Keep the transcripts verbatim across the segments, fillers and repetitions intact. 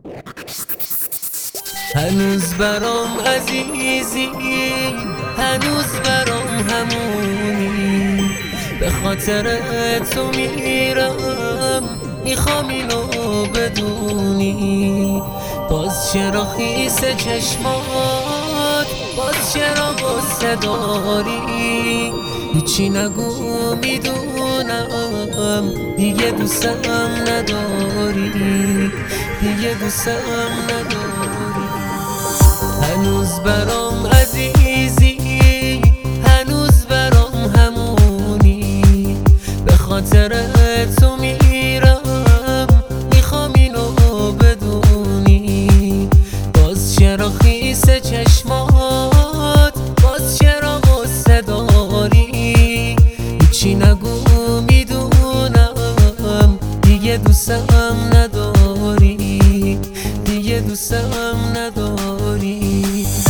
هنوز برام عزیزی، هنوز برام همونی، به خاطر تو میرم، میخوام اینو بدونی. باز چرا خیس چشمات، باز چرا غصه داری؟ هیچی نگو میدونم دیگه دوستم نداری، دیگه دوستم نداری. هنوز برام عزیزی، هنوز برام همونی، به خاطر تو میرم، میخوام اینو بدونی. باز چرا خیس چشمات، باز چرا غصه داری؟ هیچی نگو میدونم دیگه دوستم نداری، دیگه دوستم نداری.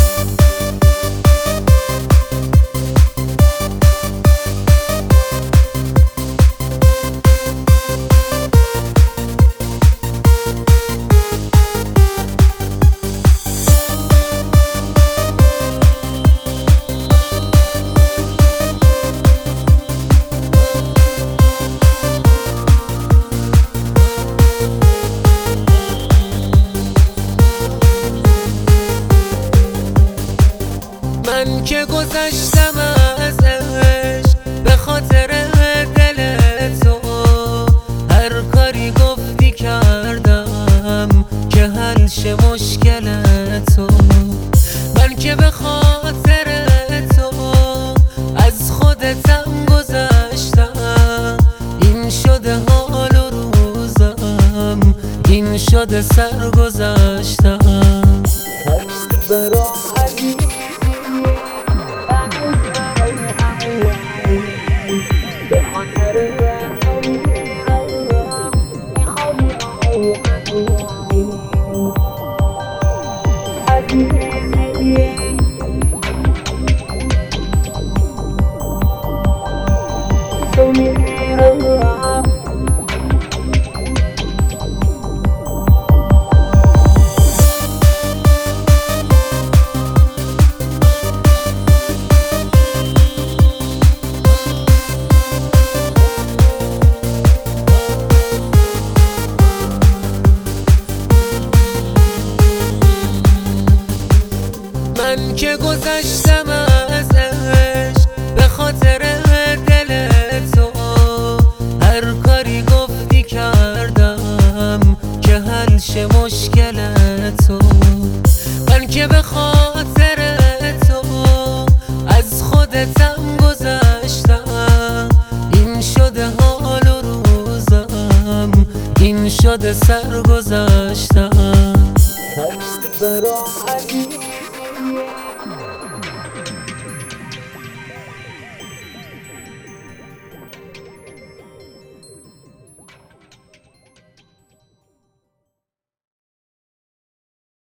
من که گذشتم ازش به خاطر دل تو، هر کاری گفتی کردم که حل شه مشکل تو. من که به خاطر تو از خودتم گذشتم، این شده حال و روزم، این شده سرگذشتم. برام عزیز من که گذشتم ازش به خاطر دل تو، هر کاری گفتی کردم که حل شه مشکل تو. من که به خاطر تو از خودتم گذشتم، این شده حال و روزم، این شده سرگذشتم. برام عزیز